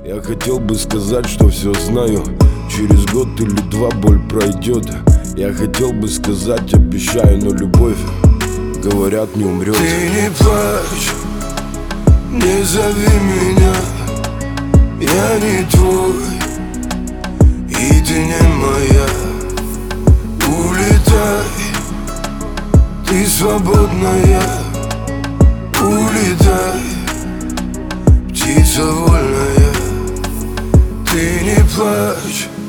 Я хотел бы сказать, что все знаю. Через год или два боль пройдет. Я хотел бы сказать, обещаю, но любовь, говорят, не умрет. Ты не плачь, не зови меня. Я не твой, и ты не моя. Улетай, ты свободная. Улетай, птица вольная. Ты не плачь,